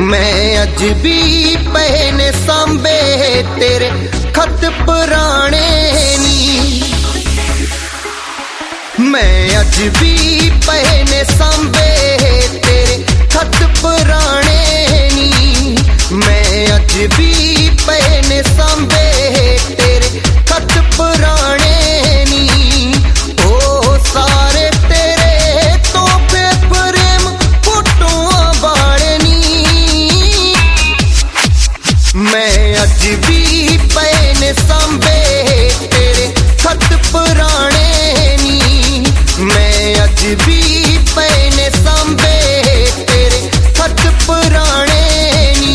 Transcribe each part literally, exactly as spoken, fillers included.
मैं अज भी पहने सांबे तेरे खत पुराने नी। मैं अज भी पहने सांबे तेरे खत पुराने नी। मैं अज भी पहने सांबे तेरे खत पुराने नी। ओ सारे तेरे तोहफे प्रेम फोटोआं वाले नी। मैं अज भी पहने सांबे तेरे खत पुराने नी। मैं अज भी पहने सांबे तेरे खत पुराने नी।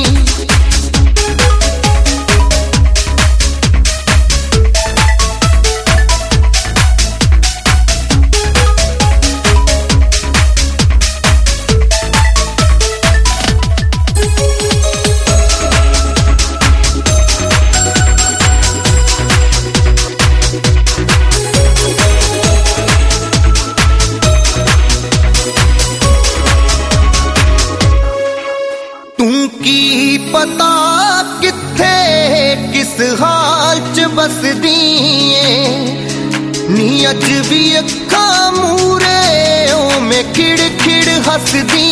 की पता किथे किस हाल च बसदी नी। अज भी अखा मूरे ओ में खिड़ खिड़ हसदी।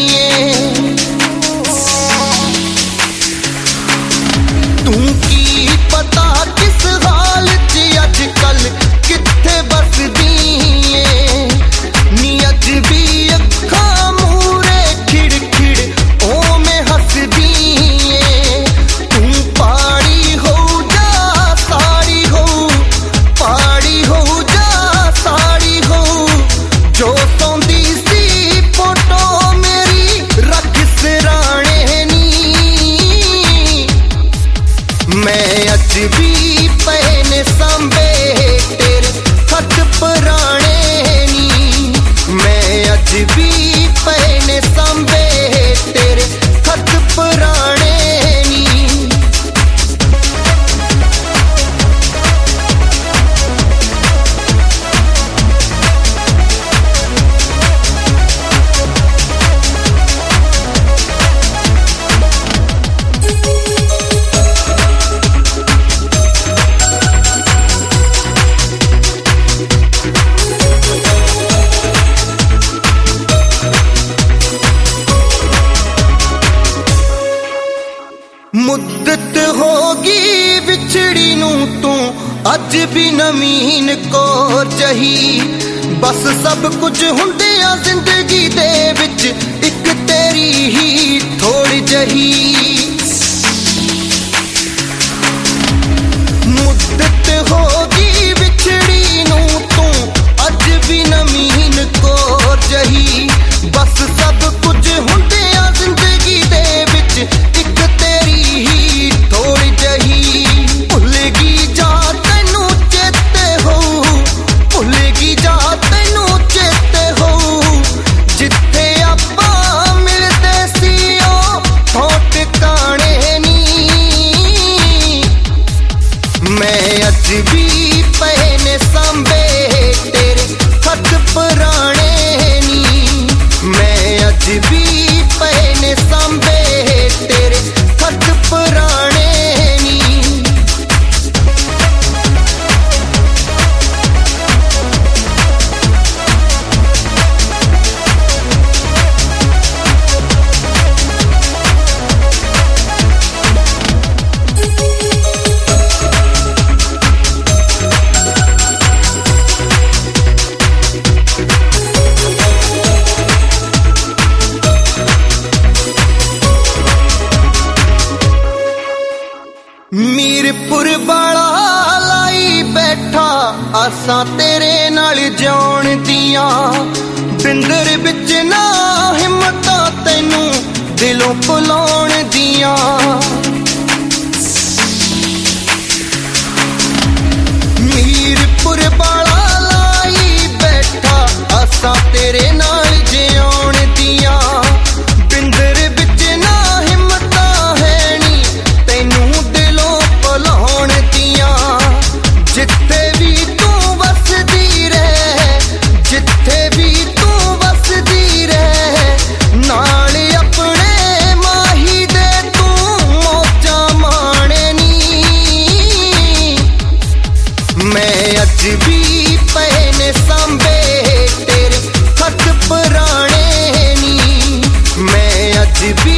तू की पता किस हाल च अज कल किथे बसदी नी। अज भी अखा मूरे खिड़ खिड़ ओ में हसदी। तू पाड़ी हो जा साड़ी हो, पाड़ी हो जा साड़ी हो। जो सौंदी सी फोटो मेरी रख सिराने नी। मैं अज भी पहने सांबे तेरे खत पुराने नी। मैं अज भी पहने सांबे तेरे खत पुराने नी। मुद्दत होगी विछड़ी नू तू अज भी नमीन को जही। बस सब कुछ हुंदिया जिंदगी दे विच एक तेरी ही थोड़ी जही। मुद्दत होगी विछड़ी नू तू अज भी नमीन को जही। बस सब कुछ हुंदिया जिंदगी दे विच एक तेरी ही थोड़ी जही। भुलगी जा तैनू चेते हो, भुलगी जा तैनू चेते हो। जिथे आपां मिलदे सी ओ थों टिकाणे नी। मैं अज भी पहने सांबे तेरे खत पुराने नी। मैं अज भी पहने सांबे तेरे खत पुराने नी। मीरपुर वाला लाई बैठा आसां तेरे नाल जान दियां। बिंदर बिच ना हिम्मतां तैनू दिलों भुलाउण दियां। मीरपुर वाला लाई बैठा आसां तेरे नाल जान दियां। बिंदर बिच ना हिम्मतां है नी तैनू दिलों भुलाउण दियां। जिथे भी तू वसदी रहे, जिथे भी तू वसदी रहे, नाल अपने मां फिर भी